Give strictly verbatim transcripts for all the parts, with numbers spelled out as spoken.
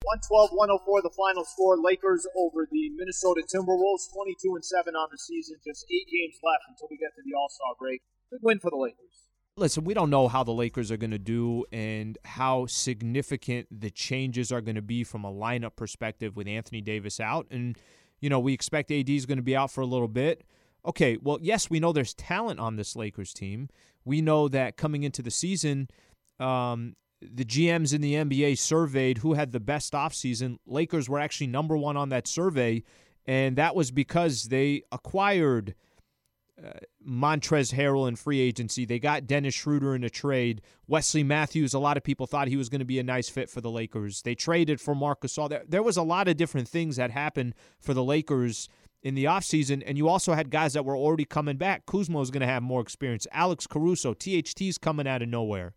one twelve one oh four the final score. Lakers over the Minnesota Timberwolves, twenty-two and seven on the season. Just eight games left until we get to the All-Star break. Good win for the Lakers. Listen, we don't know how the Lakers are going to do and how significant the changes are going to be from a lineup perspective with Anthony Davis out. And, you know, we expect A D is going to be out for a little bit. Okay, well, yes, we know there's talent on this Lakers team. We know that coming into the season, um, the G Ms in the N B A surveyed who had the best offseason. Lakers were actually number one on that survey, and that was because they acquired uh, Montrezl Harrell in free agency. They got Dennis Schroeder in a trade. Wesley Matthews, a lot of people thought he was going to be a nice fit for the Lakers. They traded for Marc Gasol. There, there was a lot of different things that happened for the Lakers in the offseason, and you also had guys that were already coming back. Kuzma is going to have more experience. Alex Caruso, T H T's coming out of nowhere.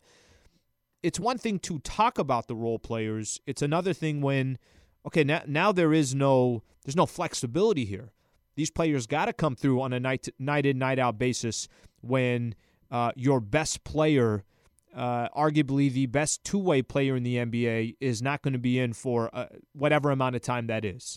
It's one thing to talk about the role players. It's another thing when, okay, now, now there is no there's no flexibility here. These players got to come through on a night night in, night out basis when uh, your best player, uh, arguably the best two-way player in the N B A, is not going to be in for uh, whatever amount of time that is.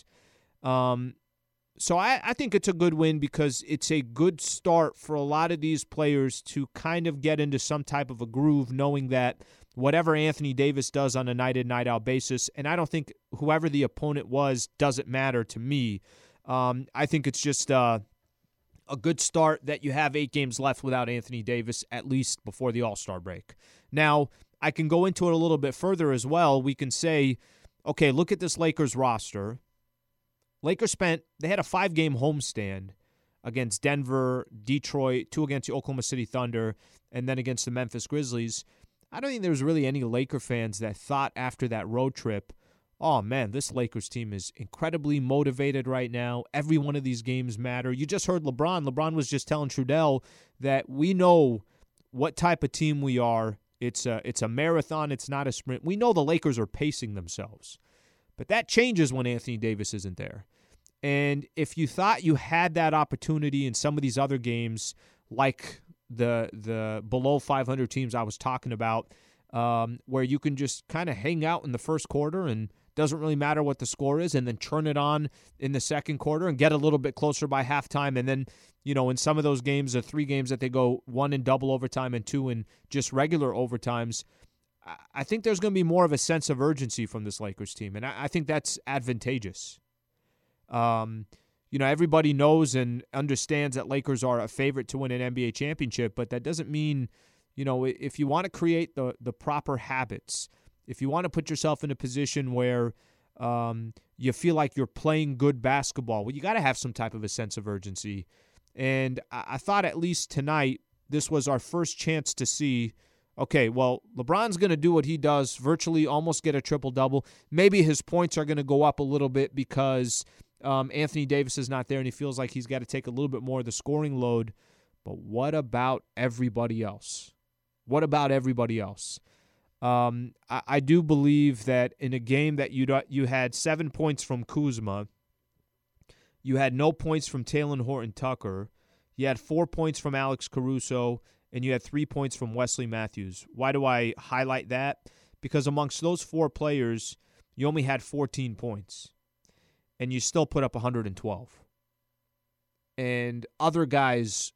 Um, so I, I think it's a good win because it's a good start for a lot of these players to kind of get into some type of a groove, knowing that whatever Anthony Davis does on a night-in, night-out basis, and I don't think whoever the opponent was doesn't matter to me. Um, I think it's just uh, a good start that you have eight games left without Anthony Davis, at least before the All-Star break. Now, I can go into it a little bit further as well. We can say, okay, look at this Lakers roster. Lakers spent, they had a five-game homestand against Denver, Detroit, two against the Oklahoma City Thunder, and then against the Memphis Grizzlies. I don't think there was really any Laker fans that thought after that road trip, oh, man, this Lakers team is incredibly motivated right now. Every one of these games matter. You just heard LeBron. LeBron was just telling Trudell that we know what type of team we are. It's a, it's a marathon. It's not a sprint. We know the Lakers are pacing themselves. But that changes when Anthony Davis isn't there. And if you thought you had that opportunity in some of these other games, like the the below five hundred teams I was talking about, um, where you can just kind of hang out in the first quarter and doesn't really matter what the score is, and then turn it on in the second quarter and get a little bit closer by halftime. And then, you know, in some of those games, the three games that they go one in double overtime and two in just regular overtimes, I think there's going to be more of a sense of urgency from this Lakers team, and I think that's advantageous. Um, you know, everybody knows and understands that Lakers are a favorite to win an N B A championship, but that doesn't mean, you know, if you want to create the the proper habits, if you want to put yourself in a position where um, you feel like you're playing good basketball, well, you got to have some type of a sense of urgency. And I, I thought at least tonight this was our first chance to see, okay, well, LeBron's going to do what he does, virtually almost get a triple-double. Maybe his points are going to go up a little bit because um, Anthony Davis is not there and he feels like he's got to take a little bit more of the scoring load. But what about everybody else? What about everybody else? Um, I, I do believe that in a game that you you had seven points from Kuzma, you had no points from Talen Horton-Tucker, you had four points from Alex Caruso, and you had three points from Wesley Matthews. Why do I highlight that? Because amongst those four players, you only had fourteen points, and you still put up one hundred twelve. And other guys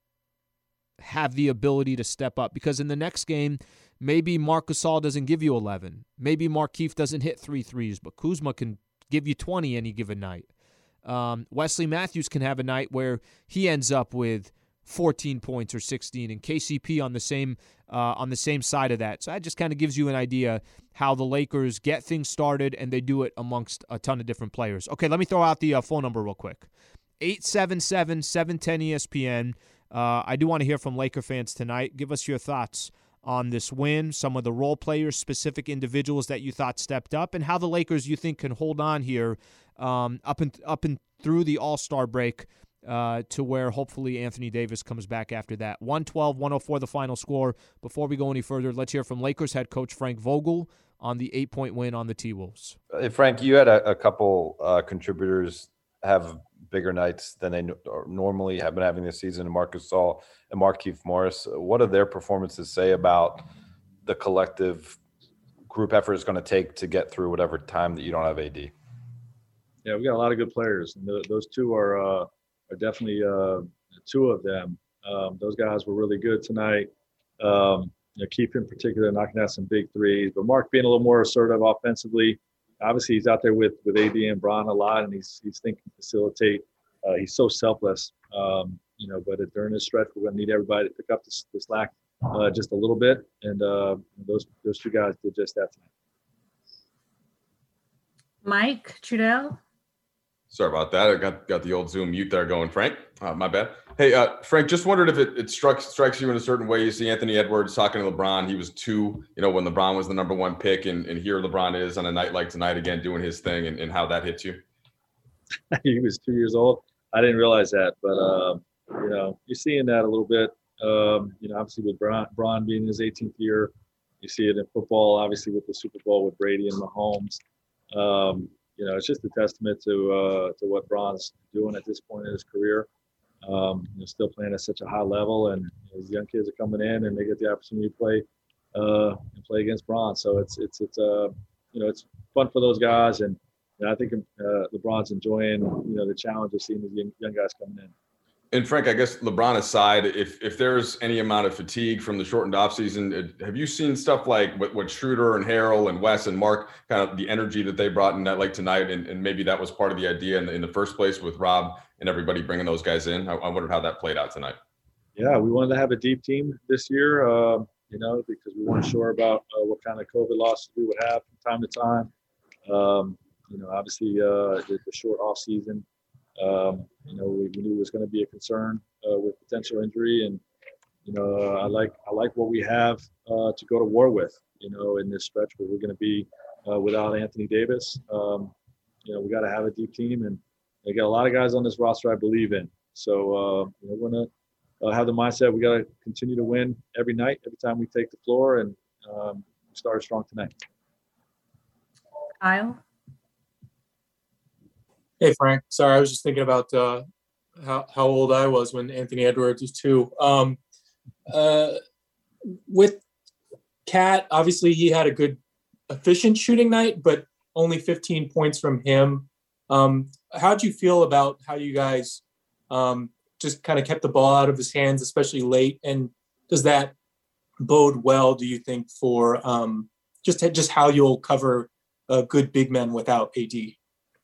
have the ability to step up, because in the next game, maybe Marc Gasol doesn't give you eleven. Maybe Markieff doesn't hit three threes, but Kuzma can give you twenty any given night. Um, Wesley Matthews can have a night where he ends up with fourteen points or sixteen, and K C P on the same uh, on the same side of that. So that just kind of gives you an idea how the Lakers get things started, and they do it amongst a ton of different players. Okay, let me throw out the uh, phone number real quick. eight seven seven, seven one zero, E S P N. Uh, I do want to hear from Laker fans tonight. Give us your thoughts on this win, some of the role players, specific individuals that you thought stepped up, and how the Lakers you think can hold on here um, up and up and through the All-Star break uh, to where hopefully Anthony Davis comes back after that. one twelve one oh four the final score. Before we go any further, let's hear from Lakers head coach Frank Vogel on the eight-point win on the T-Wolves. Hey, Frank, you had a, a couple uh, contributors have bigger nights than they normally have been having this season, and Marc Gasol and Markieff Morris. What do their performances say about the collective group effort is going to take to get through whatever time that you don't have A D. Yeah, we got a lot of good players, and th- those two are uh, are definitely uh, two of them. Um, those guys were really good tonight. Um, you know, Keith in particular knocking out some big threes, but Mark being a little more assertive offensively. Obviously, he's out there with with A D and Bron a lot, and he's he's thinking facilitate. Uh, he's so selfless, um, you know. But during this stretch, we're going to need everybody to pick up the, the slack uh, just a little bit, and uh, those those two guys did just that tonight. Mike Trudell. Sorry about that. I got got the old Zoom mute there going, Frank. Uh, my bad. Hey, uh, Frank, just wondered if it, it struck, strikes you in a certain way. You see Anthony Edwards talking to LeBron. He was two, you know, when LeBron was the number one pick, and, and here LeBron is on a night like tonight again doing his thing, and, and how that hits you. He was two years old. I didn't realize that, but, um, you know, you're seeing that a little bit. Um, you know, obviously with Bron, Bron being in his eighteenth year, you see it in football, obviously with the Super Bowl with Brady and Mahomes. Um, You know, it's just a testament to uh, to what Bron's doing at this point in his career. Um, you know, still playing at such a high level, and you know, these young kids are coming in and they get the opportunity to play uh, and play against Bron. So it's it's it's uh, you know it's fun for those guys, and, and I think uh, LeBron's enjoying you know the challenge of seeing these young, young guys coming in. And Frank, I guess LeBron aside, if if there's any amount of fatigue from the shortened offseason, have you seen stuff like what, what Schroeder and Harrell and Wes and Mark, kind of the energy that they brought in that like tonight, and, and maybe that was part of the idea in the, in the first place with Rob and everybody bringing those guys in? I, I wondered how that played out tonight. Yeah, we wanted to have a deep team this year, uh, you know, because we weren't sure about uh, what kind of COVID losses we would have from time to time. Um, you know, obviously uh, the, the short off season. Um, you know, we, we knew it was going to be a concern uh, with potential injury, and you know, uh, I like I like what we have uh, to go to war with. You know, in this stretch where we're going to be uh, without Anthony Davis. Um, you know, we got to have a deep team, and they got a lot of guys on this roster I believe in. So uh, you know, we're going to uh, have the mindset we got to continue to win every night, every time we take the floor, and um, we started strong tonight. Kyle. Hey, Frank. Sorry, I was just thinking about uh, how, how old I was when Anthony Edwards was two. Um, uh, with Cat, obviously he had a good, efficient shooting night, but only fifteen points from him. Um, how do you feel about how you guys um, just kind of kept the ball out of his hands, especially late? And does that bode well, do you think, for um, just, just how you'll cover uh, good big men without A D?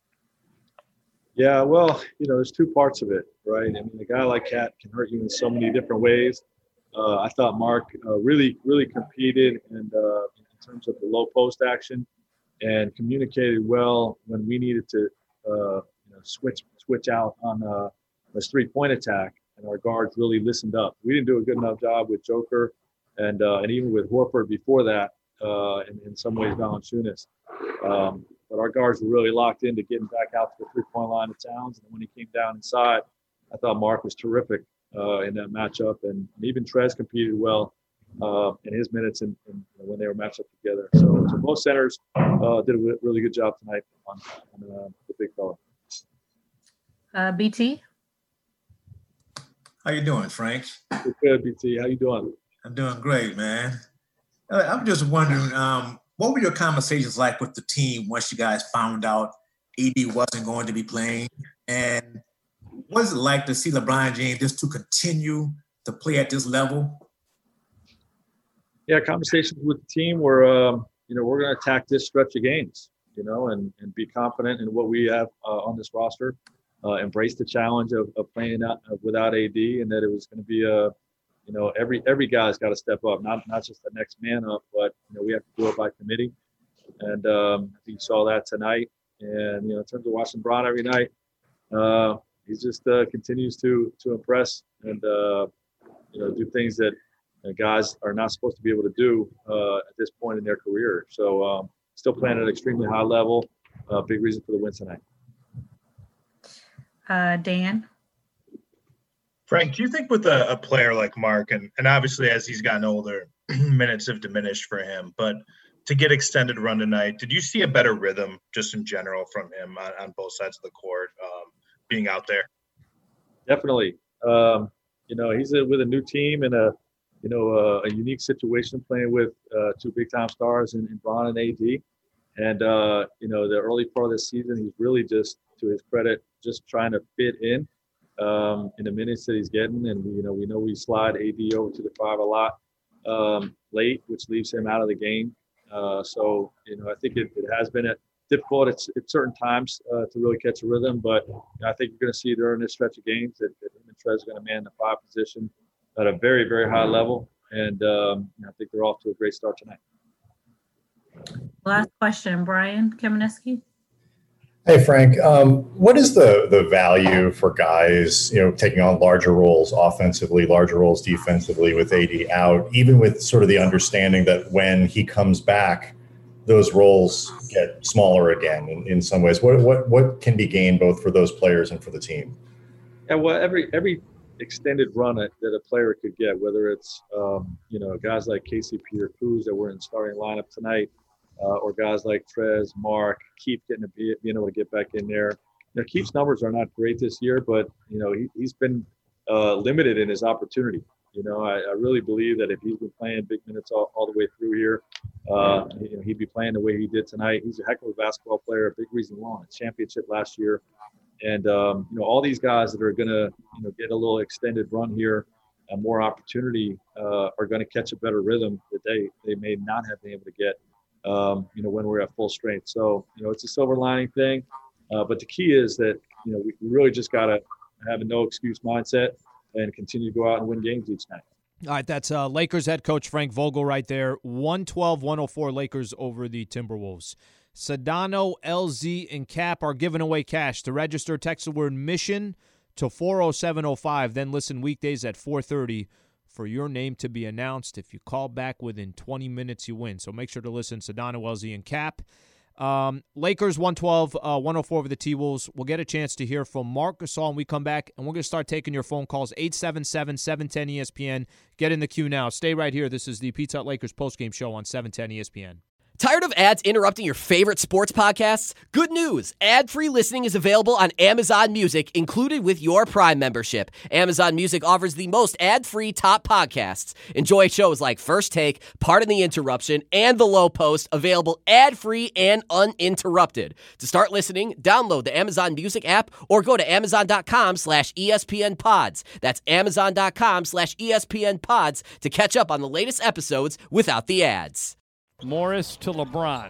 Yeah, well, you know, there's two parts of it, right? I mean, a guy like Cat can hurt you in so many different ways. Uh, I thought Mark uh, really, really competed and uh, in terms of the low post action, and communicated well when we needed to uh, you know, switch switch out on uh, this three-point attack, and our guards really listened up. We didn't do a good enough job with Joker, and uh, and even with Horford before that, uh, in, in some ways Valanciunas. Um, But our guards were really locked into getting back out to the three-point line of Towns. And when he came down inside, I thought Mark was terrific uh, in that matchup. And, and even Trez competed well uh, in his minutes and when they were matched up together. So, so both centers uh, did a really good job tonight on, on uh, the big fella. Uh, B T. How you doing, Frank? Good, B T. How you doing? I'm doing great, man. I'm just wondering, um, what were your conversations like with the team once you guys found out A D wasn't going to be playing? And what is it like to see LeBron James just to continue to play at this level? Yeah, conversations with the team were, um, you know, we're going to attack this stretch of games, you know, and, and be confident in what we have uh, on this roster, uh, embrace the challenge of, of playing out, uh, without A D, and that it was going to be a, you know, every every guy's got to step up, not not just the next man up, but you know we have to do it by committee, and um, I think you saw that tonight. And you know, in terms of watching Bron every night, uh, he just uh, continues to to impress and uh, you know do things that uh, guys are not supposed to be able to do uh, at this point in their career. So um, still playing at an extremely high level. Uh, big reason for the win tonight. Uh, Dan. Frank, do you think with a, a player like Mark, and, and obviously as he's gotten older, minutes have diminished for him, but to get extended run tonight, did you see a better rhythm just in general from him on, on both sides of the court um, being out there? Definitely. Um, you know, he's a, with a new team and a you know, uh, a unique situation playing with uh, two big-time stars in, in Bron and A D. And, uh, you know, the early part of the season, he's really just, to his credit, just trying to fit in um, in the minutes that he's getting. And, you know, we know we slide A D over to the five a lot um, late, which leaves him out of the game. Uh, so, you know, I think it, it has been a difficult at, at certain times uh, to really catch a rhythm. But I think you're going to see during this stretch of games that, that him and Trez are going to man the five position at a very, very high level. And um, I think they're off to a great start tonight. Last question, Brian Kamenetsky. Hey, Frank. Um, what is the the value for guys, you know, taking on larger roles offensively, larger roles defensively with A D out, even with sort of the understanding that when he comes back, those roles get smaller again in, in some ways? What what what can be gained both for those players and for the team? Yeah, well, every every extended run that a player could get, whether it's um, you know guys like K C P or Kuz that were in the starting lineup tonight, uh, or guys like Trez, Mark, Keith getting to be being able to get back in there. You know, Keith's numbers are not great this year, but you know he, he's been uh, limited in his opportunity. You know, I, I really believe that if he's been playing big minutes all, all the way through here, uh, you know, he'd be playing the way he did tonight. He's a heck of a basketball player, a big reason he won a championship last year. And, um, you know, all these guys that are going to, you know, get a little extended run here, and more opportunity, uh, are going to catch a better rhythm that they, they may not have been able to get, um, you know, when we're at full strength. So, you know, it's a silver lining thing. Uh, but the key is that, you know, we, we really just got to have a no excuse mindset and continue to go out and win games each night. All right, that's uh, Lakers head coach Frank Vogel right there. one twelve one oh four Lakers over the Timberwolves. Sedano, L Z, and Cap are giving away cash. To register, text the word mission to four oh seven oh five. Then listen weekdays at four thirty for your name to be announced. If you call back within twenty minutes, you win. So make sure to listen. Sedano, L Z, and Cap. Um, Lakers one twelve, uh, one oh four over the T-Wolves. We'll get a chance to hear from Marc Gasol when we come back, and we're going to start taking your phone calls, eight seven seven, seven one zero E S P N. Get in the queue now. Stay right here. This is the Pizza Hut Lakers postgame show on seven ten E S P N. Tired of ads interrupting your favorite sports podcasts? Good news. Ad-free listening is available on Amazon Music, included with your Prime membership. Amazon Music offers the most ad-free top podcasts. Enjoy shows like First Take, Pardon the Interruption, and The Low Post, available ad-free and uninterrupted. To start listening, download the Amazon Music app or go to amazon.com slash ESPN pods. That's amazon.com slash ESPN pods to catch up on the latest episodes without the ads. Morris to LeBron.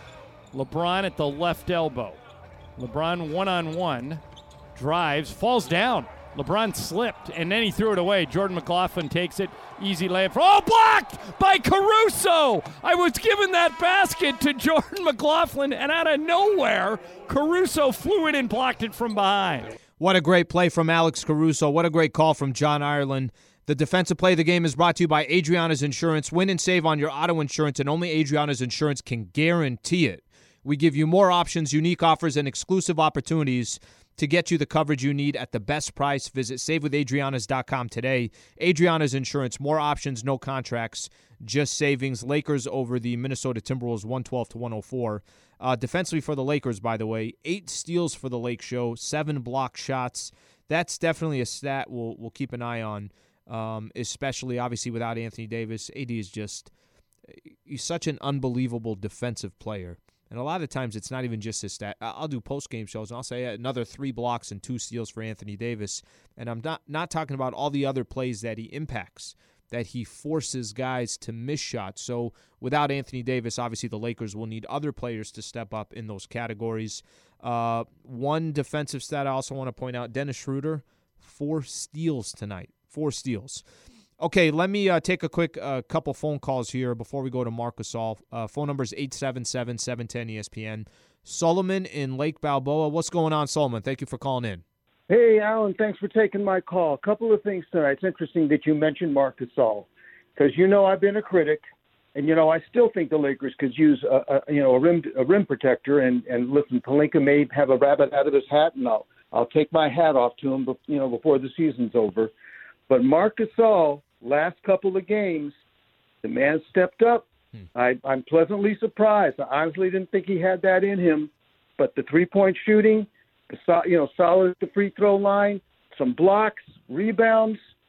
LeBron at the left elbow. LeBron one-on-one, drives, falls down. LeBron slipped, and then he threw it away. Jordan McLaughlin takes it, easy layup. Oh, blocked by Caruso! I was giving that basket to Jordan McLaughlin, and out of nowhere, Caruso flew in and blocked it from behind. What a great play from Alex Caruso. What a great call from John Ireland. The defensive play of the game is brought to you by Adriana's Insurance. Win and save on your auto insurance, and only Adriana's Insurance can guarantee it. We give you more options, unique offers, and exclusive opportunities to get you the coverage you need at the best price. Visit save with adrianas dot com today. Adriana's Insurance, more options, no contracts, just savings. Lakers over the Minnesota Timberwolves, one twelve to one oh four. Uh, defensively for the Lakers, by the way, eight steals for the Lake Show, seven block shots. That's definitely a stat we'll, we'll keep an eye on. Um, especially, obviously, without Anthony Davis. A D is just he's such an unbelievable defensive player. And a lot of times it's not even just his stat. I'll do post-game shows, and I'll say another three blocks and two steals for Anthony Davis. And I'm not, not talking about all the other plays that he impacts, that he forces guys to miss shots. So without Anthony Davis, obviously the Lakers will need other players to step up in those categories. Uh, one defensive stat I also want to point out, Dennis Schroeder, four steals tonight. Four steals. Okay, let me uh, take a quick uh, couple phone calls here before we go to Marc Gasol. Uh, phone number is eight seven seven, seven one zero E S P N. Solomon in Lake Balboa. What's going on, Solomon? Thank you for calling in. Hey, Alan, thanks for taking my call. A couple of things tonight. It's interesting that you mentioned Marc Gasol because, you know, I've been a critic, and, you know, I still think the Lakers could use, a, a you know, a rim a rim protector. And, and listen, Pelinka may have a rabbit out of his hat, and I'll, I'll take my hat off to him, you know, before the season's over. But Marc Gasol, last couple of games, the man stepped up. Hmm. I, I'm pleasantly surprised. I honestly didn't think he had that in him. But the three-point shooting, the, you know, solid at the free throw line, some blocks, rebounds,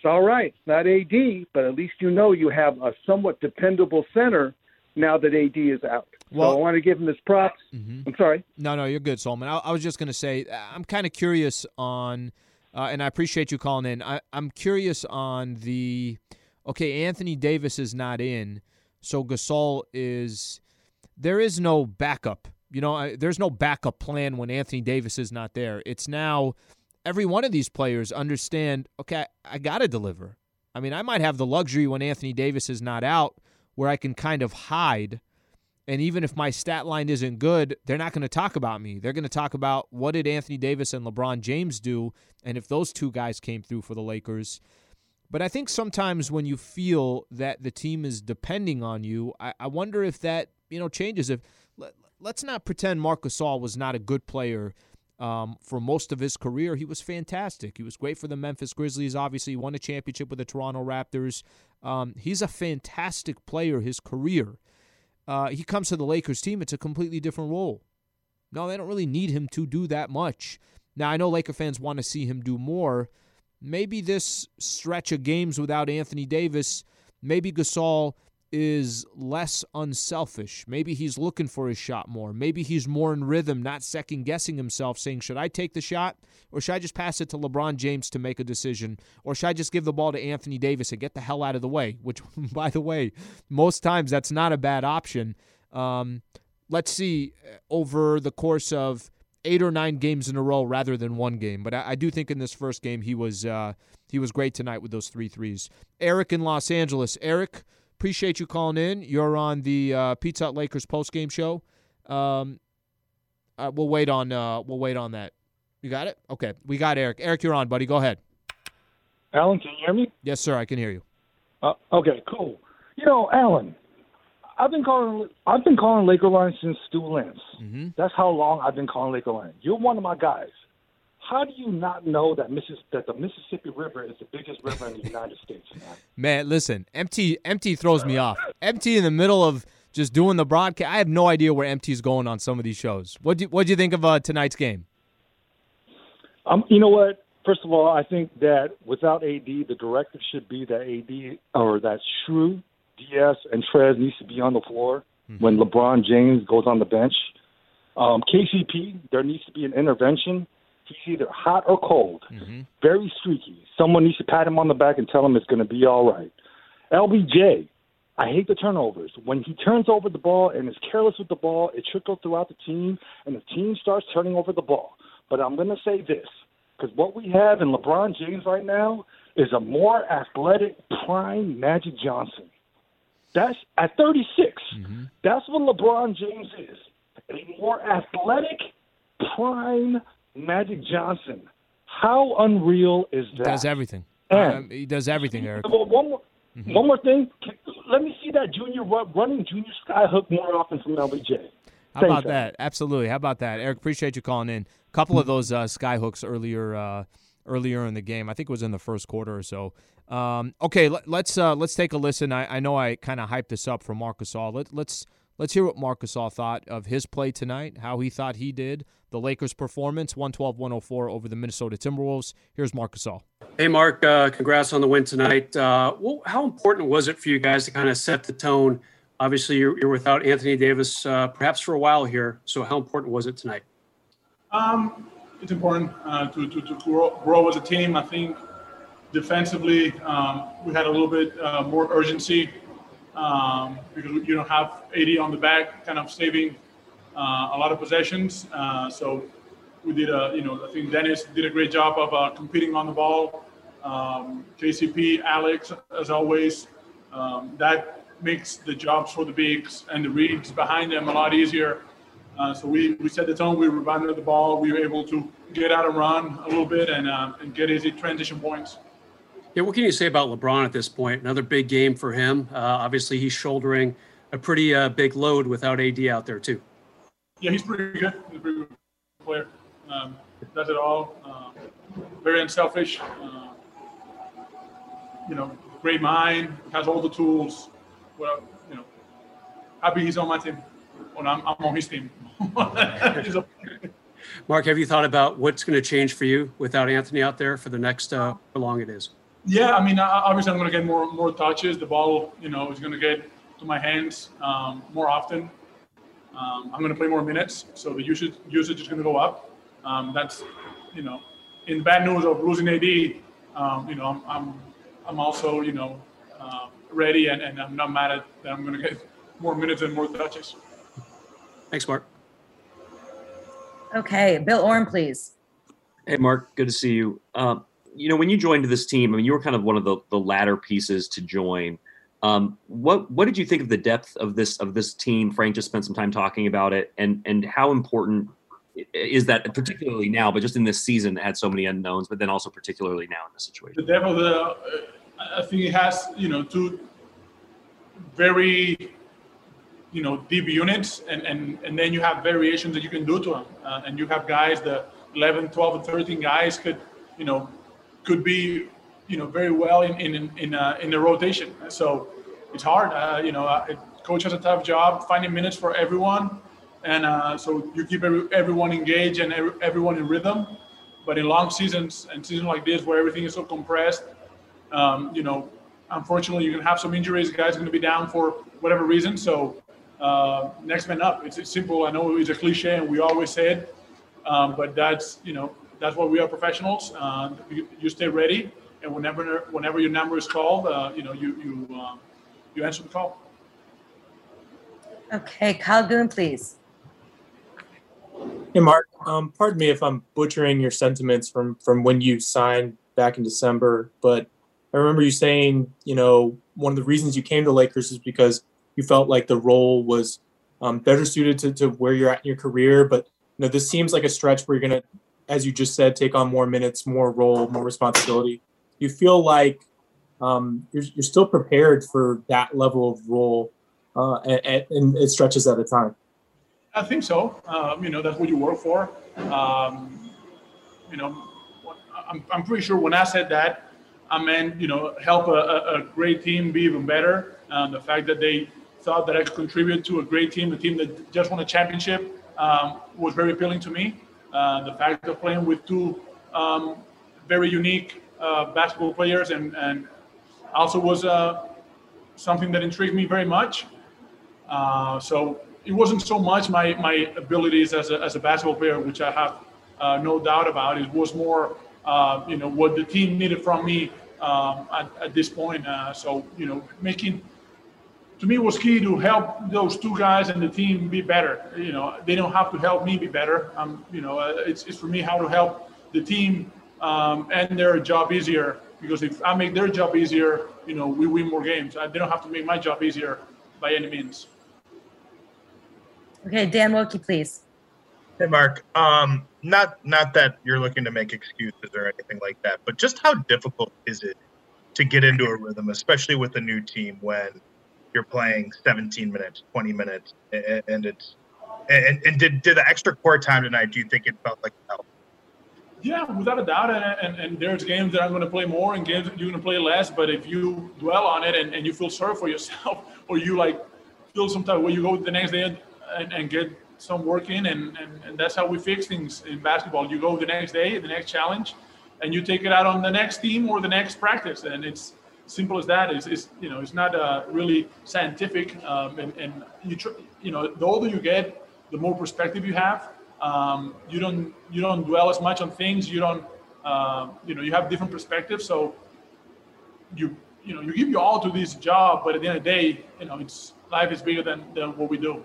all right. It's not A D, but at least you know you have a somewhat dependable center now that A D is out. Well, so I want to give him his props. Mm-hmm. I'm sorry. No, no, you're good, Solomon. I, I was just going to say, I'm kind of curious on, uh, and I appreciate you calling in. I, I'm curious on the, okay, Anthony Davis is not in, so Gasol is, there is no backup. You know, I, there's no backup plan when Anthony Davis is not there. It's now every one of these players understand, okay, I got to deliver. I mean, I might have the luxury when Anthony Davis is not out where I can kind of hide. And even if my stat line isn't good, they're not going to talk about me. They're going to talk about what did Anthony Davis and LeBron James do, and if those two guys came through for the Lakers. But I think sometimes when you feel that the team is depending on you, I, I wonder if that, you know, changes. If let, let's not pretend Marc Gasol was not a good player um, for most of his career. He was fantastic. He was great for the Memphis Grizzlies. Obviously, he won a championship with the Toronto Raptors. Um, he's a fantastic player. His career. Uh, he comes to the Lakers team, it's a completely different role. No, they don't really need him to do that much. Now, I know Laker fans want to see him do more. Maybe this stretch of games without Anthony Davis, maybe Gasol is less unselfish. Maybe he's looking for his shot more. Maybe he's more in rhythm, not second-guessing himself, saying, should I take the shot or should I just pass it to LeBron James to make a decision? Or should I just give the ball to Anthony Davis and get the hell out of the way? Which, by the way, most times that's not a bad option. Um, let's see, over the course of eight or nine games in a row rather than one game. But I, I do think in this first game he was uh, he was great tonight with those three threes. Eric in Los Angeles. Eric, appreciate you calling in. You're on the uh, Pizza Hut Lakers postgame show. Um, uh, we'll wait on uh, we'll wait on that. You got it? Okay, we got Eric. Eric, you're on, buddy. Go ahead. Alan, can you hear me? Yes, sir. I can hear you. Uh, okay, cool. You know, Alan, I've been calling. I've been calling Laker line since Stu Lance. Mm-hmm. That's how long I've been calling Laker line. You're one of my guys. How do you not know that Missis- that the Mississippi River is the biggest river in the United States, man? Man, listen, M T M T throws me off. M T in the middle of just doing the broadcast. I have no idea where M T's going on some of these shows. What do What do you think of uh, tonight's game? Um, you know what? First of all, I think that without A D, the directive should be that A D or that Shrew, D S, and Trez needs to be on the floor mm-hmm. when LeBron James goes on the bench. Um, K C P, there needs to be an intervention. He's either hot or cold, mm-hmm. very streaky. Someone needs to pat him on the back and tell him it's going to be all right. L B J, I hate the turnovers. When he turns over the ball and is careless with the ball, it trickles throughout the team, and the team starts turning over the ball. But I'm going to say this, because what we have in LeBron James right now is a more athletic, prime Magic Johnson. That's at thirty-six. Mm-hmm. That's what LeBron James is, a more athletic, prime Magic Johnson. How unreal is that? He does everything. And, um, he does everything, Eric. Well, one more, mm-hmm. one more thing. Let me see that junior running junior skyhook more often from L B J. How about that? Absolutely. How about that, Eric? Appreciate you calling in. A couple of those uh, skyhooks earlier, uh, earlier in the game. I think it was in the first quarter or so. Um, okay, let, let's uh, let's take a listen. I, I know I kind of hyped this up for Marc Gasol. Let, let's let's hear what Marc Gasol thought of his play tonight, how he thought he did, the Lakers' performance, one twelve one oh four over the Minnesota Timberwolves. Here's Marc Gasol. Hey, Mark, uh, congrats on the win tonight. Uh, well, how important was it for you guys to kind of set the tone? Obviously, you're, you're without Anthony Davis uh, perhaps for a while here. So how important was it tonight? Um, it's important uh, to, to, to grow, grow as a team. I think defensively, um, we had a little bit uh, more urgency um, because you don't have A D on the back, kind of saving uh, a lot of possessions. Uh, so we did a, you know, I think Dennis did a great job of uh, competing on the ball. Um, K C P, Alex, as always, um, that makes the jobs for the bigs and the reads behind them a lot easier. Uh, so we, we set the tone, we rebounded the ball, we were able to get out and run a little bit and uh, and get easy transition points. Yeah, what can you say about LeBron at this point? Another big game for him. Uh, obviously, he's shouldering a pretty uh, big load without A D out there too. Yeah, he's pretty good. He's a pretty good player. Um, does it all. Uh, very unselfish. Uh, you know, great mind, has all the tools. Well, you know, happy he's on my team. When I'm, I'm on his team. Mark, have you thought about what's going to change for you without Anthony out there for the next uh, how long it is? Yeah, I mean, obviously I'm going to get more more touches. The ball, you know, is going to get to my hands um, more often. Um, I'm going to play more minutes, so the usage usage is going to go up. Um, that's, you know, in the bad news of losing A D, um, you know, I'm I'm, I'm also, you know, uh, ready, and, and I'm not mad at that. I'm going to get more minutes and more touches. Thanks, Mark. Okay, Bill Oram, please. Hey, Mark, good to see you. Uh, you know, when you joined this team, I mean, you were kind of one of the, the latter pieces to join. Um, what what did you think of the depth of this of this team? Frank just spent some time talking about it, and and how important is that, particularly now, but just in this season that had so many unknowns, but then also particularly now in this situation? The depth of the, uh, I think it has, you know, two very, you know, deep units, and and and then you have variations that you can do to them, uh, and you have guys, the eleven, twelve, and thirteen guys could, you know, could be, you know, very well in in in a, in a rotation. So it's hard. Uh, you know, uh, coach has a tough job finding minutes for everyone, and uh, so you keep every, everyone engaged and every, everyone in rhythm. But in long seasons and seasons like this, where everything is so compressed, um, you know, unfortunately, you can have some injuries. Guys are going to be down for whatever reason. So uh, next man up. It's, it's simple. I know it's a cliche, and we always say it, um, but that's, you know, that's what we are, professionals. Uh, you, you stay ready, and whenever whenever your number is called, uh, you know, you you uh, you answer the call. Okay, Kyle Goon, please. Hey, Mark. Um, pardon me if I'm butchering your sentiments from from when you signed back in December, but I remember you saying, you know, one of the reasons you came to Lakers is because you felt like the role was um, better suited to, to where you're at in your career. But you know, this seems like a stretch where you're going to, as you just said, take on more minutes, more role, more responsibility. You feel like um, you're, you're still prepared for that level of role, uh, and, and it stretches at a time. I think so. Um, you know, that's what you work for. Um, you know, I'm, I'm pretty sure when I said that, I meant, you know, help a, a great team be even better. Um, the fact that they thought that I could contribute to a great team, a team that just won a championship, um, was very appealing to me. Uh, the fact of playing with two um, very unique uh, basketball players, and, and also was uh, something that intrigued me very much. Uh, so it wasn't so much my, my abilities as a, as a basketball player, which I have uh, no doubt about. It was more, uh, you know, what the team needed from me um, at, at this point. Uh, so, you know, making, to me, it was key to help those two guys and the team be better. You know, they don't have to help me be better. Um, you know, uh, it's, it's for me how to help the team um, and their job easier. Because if I make their job easier, you know, we win more games. I, they don't have to make my job easier by any means. Okay, Dan Wilkie, please. Hey, Mark. Um, not not that you're looking to make excuses or anything like that, but just how difficult is it to get into a rhythm, especially with a new team when you're playing seventeen minutes, twenty minutes, and, and it's and, and did did the extra court time tonight? Do you think it felt like it helped? Yeah, without a doubt. And, and, and there's games that I'm going to play more and games that you're going to play less. But if you dwell on it and, and you feel sorry for yourself, or you like feel some type of way, you go the next day and, and get some work in, and, and, and that's how we fix things in basketball. You go the next day, the next challenge, and you take it out on the next team or the next practice. And it's simple as that. It's, it's you know, it's not uh, really scientific. Um, and, and you tr- you know, the older you get, the more perspective you have. Um, you don't you don't dwell as much on things. You don't uh, you know, you have different perspectives. So you you know, you give your all to this job, but at the end of the day, you know, it's life is bigger than, than what we do.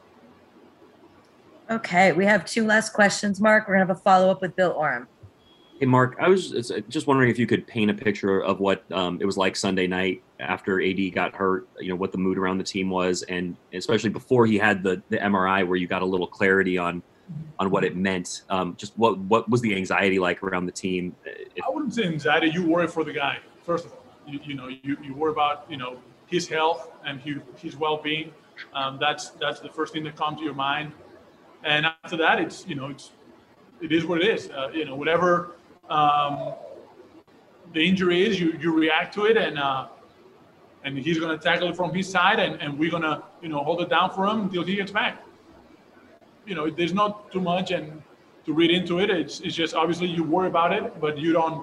Okay, we have two last questions, Mark. We're going to have a follow-up with Bill Oram. Hey, Mark, I was just wondering if you could paint a picture of what um, it was like Sunday night after A D got hurt, you know, what the mood around the team was, and especially before he had the, the M R I where you got a little clarity on on what it meant. Um, just what what was the anxiety like around the team? If- I wouldn't say anxiety. You worry for the guy, first of all. You, you know, you, you worry about, you know, his health and his, his well-being. Um, that's that's the first thing that comes to your mind. And after that, it's, you know, it's it is what it is. Uh, you know, whatever um, the injury is, you you react to it, and uh, and he's going to tackle it from his side, and, and we're going to, you know, hold it down for him until he gets back. You know, there's not too much and to read into it. It's it's just obviously you worry about it, but you don't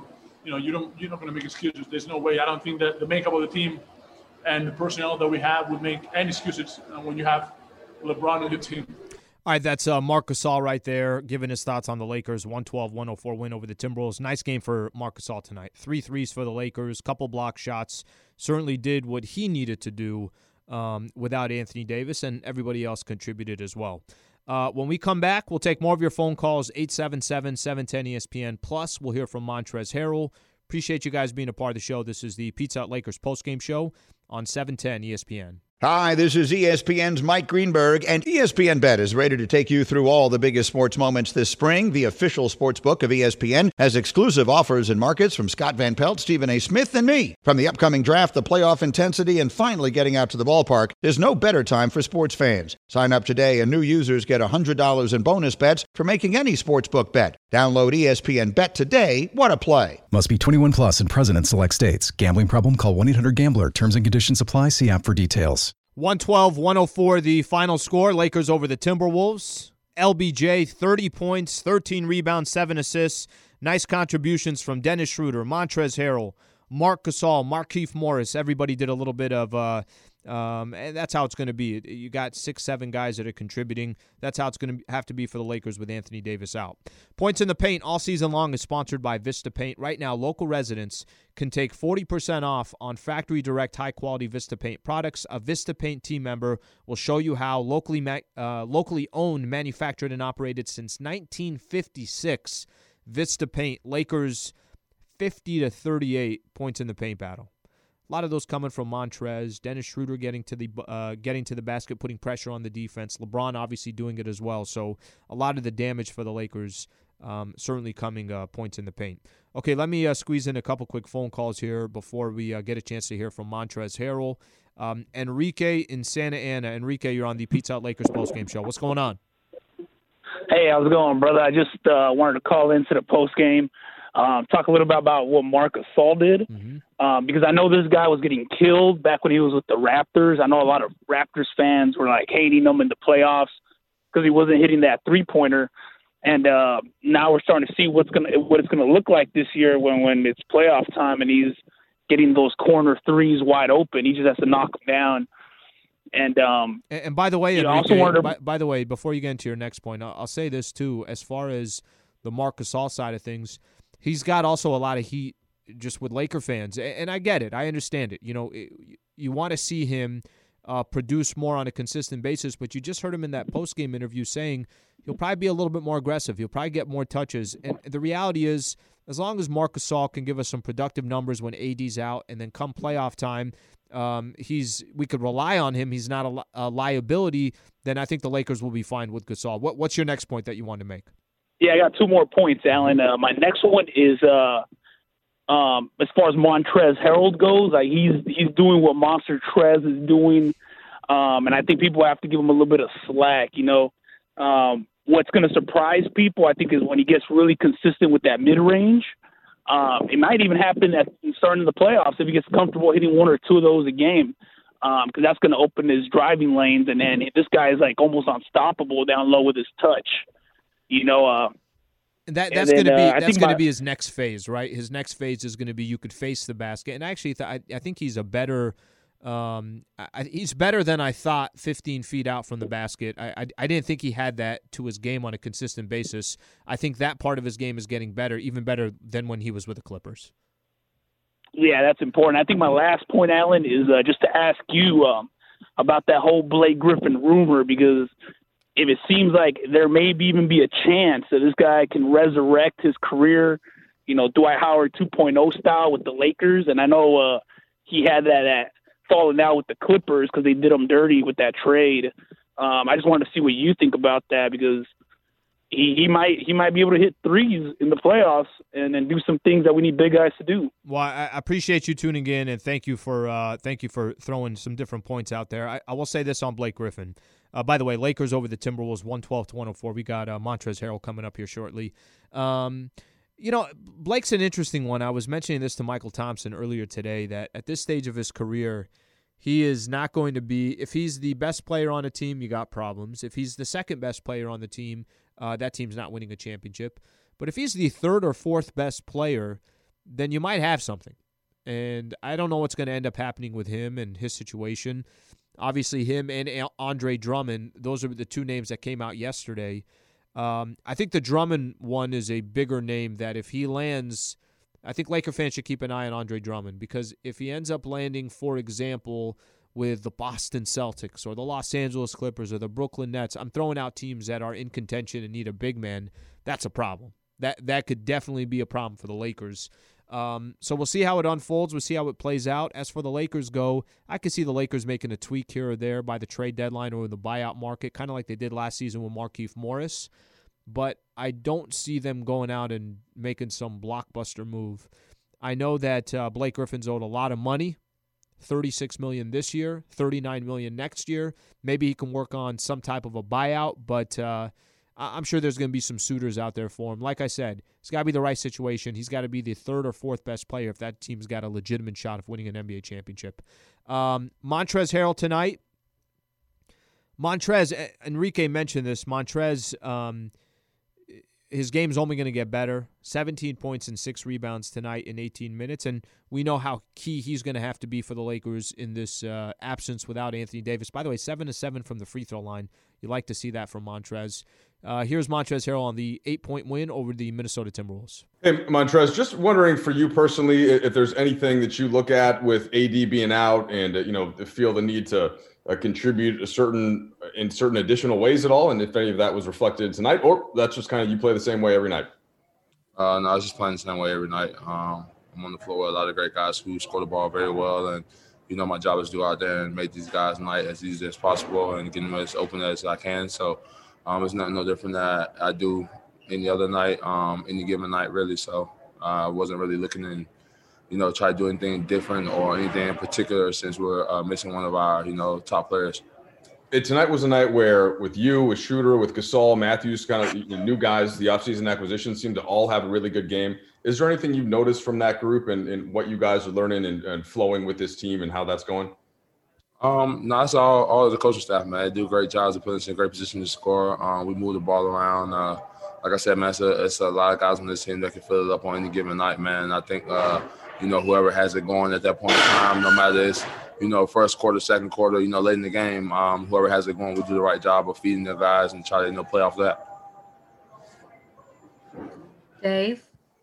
you know, you don't, you're not going to make excuses. There's no way. I don't think that the makeup of the team and the personnel that we have would make any excuses uh, when you have LeBron in the team. All right, that's uh, Marc Gasol right there, giving his thoughts on the Lakers' one twelve one oh four win over the Timberwolves. Nice game for Marc Gasol tonight. Three threes for the Lakers, couple block shots. Certainly did what he needed to do um, without Anthony Davis, and everybody else contributed as well. Uh, when we come back, we'll take more of your phone calls, eight seven seven, seven one zero, E S P N. Plus, we'll hear from Montrezl Harrell. Appreciate you guys being a part of the show. This is the Pizza Hut Lakers postgame show on seven ten E S P N. Hi, this is E S P N's Mike Greenberg, and E S P N Bet is ready to take you through all the biggest sports moments this spring. The official sports book of E S P N has exclusive offers and markets from Scott Van Pelt, Stephen A. Smith, and me. From the upcoming draft, the playoff intensity, and finally getting out to the ballpark, there's no better time for sports fans. Sign up today, and new users get one hundred dollars in bonus bets for making any sportsbook bet. Download E S P N Bet today. What a play. Must be twenty-one plus and present in select states. Gambling problem? Call one eight hundred gambler. Terms and conditions apply. See app for details. one twelve one oh four the final score. Lakers over the Timberwolves. L B J, thirty points, thirteen rebounds, seven assists. Nice contributions from Dennis Schroeder, Montrezl Harrell, Marc Gasol, Markieff Morris. Everybody did a little bit of uh, Um, and that's how it's going to be. You got six, seven guys that are contributing. That's how it's going to have to be for the Lakers with Anthony Davis out. Points in the Paint all season long is sponsored by Vista Paint. Right now, local residents can take forty percent off on factory direct high-quality Vista Paint products. A Vista Paint team member will show you how. Locally, ma- uh, locally owned, manufactured, and operated since nineteen fifty-six. Vista Paint, Lakers fifty to thirty-eight points in the paint battle. A lot of those coming from Montrez, Dennis Schroeder getting to the uh, getting to the basket, putting pressure on the defense. LeBron obviously doing it as well. So a lot of the damage for the Lakers um, certainly coming uh, points in the paint. Okay, let me uh, squeeze in a couple quick phone calls here before we uh, get a chance to hear from Montrezl Harrell. Um, Enrique in Santa Ana. Enrique, you're on the Pizza Hut Lakers postgame show. What's going on? Hey, how's it going, brother? I just uh, wanted to call into the postgame. Um, talk a little bit about what Marc Gasol did, mm-hmm. um, because I know this guy was getting killed back when he was with the Raptors. I know a lot of Raptors fans were like hating him in the playoffs because he wasn't hitting that three-pointer. And uh, now we're starting to see what's gonna what it's gonna look like this year when when it's playoff time and he's getting those corner threes wide open. He just has to knock them down. And um, and, and by the way, you know, Enrique, also wanted to, by, by the way, before you get into your next point, I'll, I'll say this too. As far as the Marc Gasol side of things, he's got also a lot of heat just with Laker fans, and I get it. I understand it. You know, you want to see him uh, produce more on a consistent basis, but you just heard him in that postgame interview saying he'll probably be a little bit more aggressive. He'll probably get more touches, and the reality is, as long as Marc Gasol can give us some productive numbers when A D's out, and then come playoff time, um, he's we could rely on him. He's not a, li- a liability. Then I think the Lakers will be fine with Gasol. What, what's your next point that you want to make? Yeah, I got two more points, Alan. Uh, my next one is uh, um, as far as Montrezl Harrell goes, like he's he's doing what Monster Trez is doing, um, and I think people have to give him a little bit of slack. You know, um, what's going to surprise people, I think, is when he gets really consistent with that mid range. Um, it might even happen at starting the playoffs if he gets comfortable hitting one or two of those a game, because um, that's going to open his driving lanes, and then this guy is like almost unstoppable down low with his touch. You know, uh, that that's then, going to be uh, that's going to my, be his next phase, right? His next phase is going to be you could face the basket, and actually, th- I, I think he's a better, um, I, he's better than I thought. fifteen feet out from the basket, I, I I didn't think he had that to his game on a consistent basis. I think that part of his game is getting better, even better than when he was with the Clippers. Yeah, that's important. I think my last point, Alan, is uh, just to ask you um, about that whole Blake Griffin rumor, because if it seems like there may be even be a chance that this guy can resurrect his career, you know, Dwight Howard two point oh style with the Lakers. And I know uh, he had that at falling out with the Clippers because they did him dirty with that trade. Um, I just wanted to see what you think about that, because he, he might he might be able to hit threes in the playoffs and then do some things that we need big guys to do. Well, I appreciate you tuning in, and thank you for uh, thank you for throwing some different points out there. I, I will say this on Blake Griffin. Uh, by the way, Lakers over the Timberwolves, one twelve to one oh four. We got uh, Montrezl Harrell coming up here shortly. Um, you know, Blake's an interesting one. I was mentioning this to Michael Thompson earlier today, that at this stage of his career, he is not going to be – if he's the best player on a team, you got problems. If he's the second best player on the team, uh, that team's not winning a championship. But if he's the third or fourth best player, then you might have something. And I don't know what's going to end up happening with him and his situation. Obviously, him and Andre Drummond, those are the two names that came out yesterday. Um, I think the Drummond one is a bigger name that if he lands, I think Laker fans should keep an eye on Andre Drummond, because if he ends up landing, for example, with the Boston Celtics or the Los Angeles Clippers or the Brooklyn Nets, I'm throwing out teams that are in contention and need a big man, that's a problem. That that could definitely be a problem for the Lakers. Um, so we'll see how it unfolds. We'll see how it plays out. As for the Lakers go, I could see the Lakers making a tweak here or there by the trade deadline or the buyout market, kind of like they did last season with Markieff Morris. But I don't see them going out and making some blockbuster move. I know that uh, Blake Griffin's owed a lot of money, thirty-six million dollars this year, thirty-nine million dollars next year. Maybe he can work on some type of a buyout, but uh, I'm sure there's going to be some suitors out there for him. Like I said, it's got to be the right situation. He's got to be the third or fourth best player if that team's got a legitimate shot of winning an N B A championship. Um, Montrezl Harrell tonight. Montrez, Enrique mentioned this. Montrez, um, his game's only going to get better. seventeen points and six rebounds tonight in eighteen minutes, and we know how key he's going to have to be for the Lakers in this uh, absence without Anthony Davis. By the way, seven to seven from the free throw line. You like to see that from Montrez. Uh, here's Montrezl Harrell on the eight-point win over the Minnesota Timberwolves. Hey, Montrez, just wondering for you personally, if there's anything that you look at with A D being out and, uh, you know, feel the need to uh, contribute a certain in certain additional ways at all, and if any of that was reflected tonight, or that's just kind of you play the same way every night? Uh, no, I was just playing the same way every night. Um, I'm on the floor with a lot of great guys who score the ball very well, and you know my job is to go out there and make these guys' night as easy as possible and get them as open as I can. So um, it's nothing no different that I do any other night, um, any given night really. So I uh, wasn't really looking to, you know, try to do anything different or anything in particular since we're uh, missing one of our, you know, top players. It, tonight was a night where with you, with Schroeder, with Gasol, Matthews, kind of you know, new guys, the offseason acquisitions seem to all have a really good game. Is there anything you've noticed from that group and, and what you guys are learning and, and flowing with this team and how that's going? Um, no, it's all, all of the coaching staff, man. They do great jobs of putting us in a great position to score. Um, we move the ball around. Uh, like I said, man, it's a, it's a lot of guys on this team that can fill it up on any given night, man. And I think, uh, you know, whoever has it going at that point in time, no matter it's, you know, first quarter, second quarter, you know, late in the game, um, whoever has it going will do the right job of feeding their guys and try to, you know, play off that. Dave?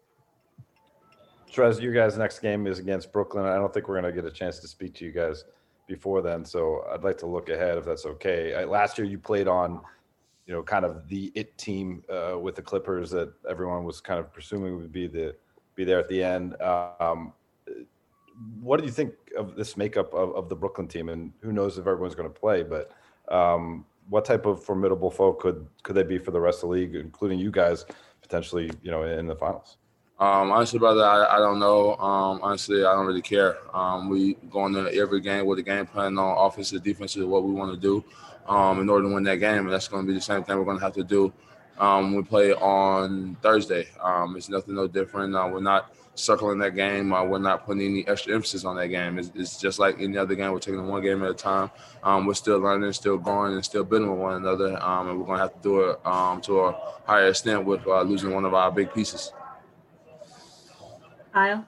Trez, your guys' next game is against Brooklyn. I don't think we're going to get a chance to speak to you guys before then, so I'd like to look ahead if that's okay. I, last year you played on, you know, kind of the it team uh, with the Clippers that everyone was kind of presuming would be the be there at the end. Um, what do you think of this makeup of, of the Brooklyn team? And who knows if everyone's going to play, but um, what type of formidable foe could could they be for the rest of the league, including you guys potentially, you know, in the finals? Um, honestly, brother, I, I don't know. Um, honestly, I don't really care. Um, we go into every game with a game plan on offensive, defensive, what we want to do um, in order to win that game. And that's going to be the same thing we're going to have to do um, when we play on Thursday. Um, it's nothing no different. Uh, we're not circling that game. Uh, we're not putting any extra emphasis on that game. It's, it's just like any other game. We're taking it one game at a time. Um, we're still learning, still growing, and still building with one another. Um, and we're going to have to do it um, to a higher extent with uh, losing one of our big pieces. Kyle?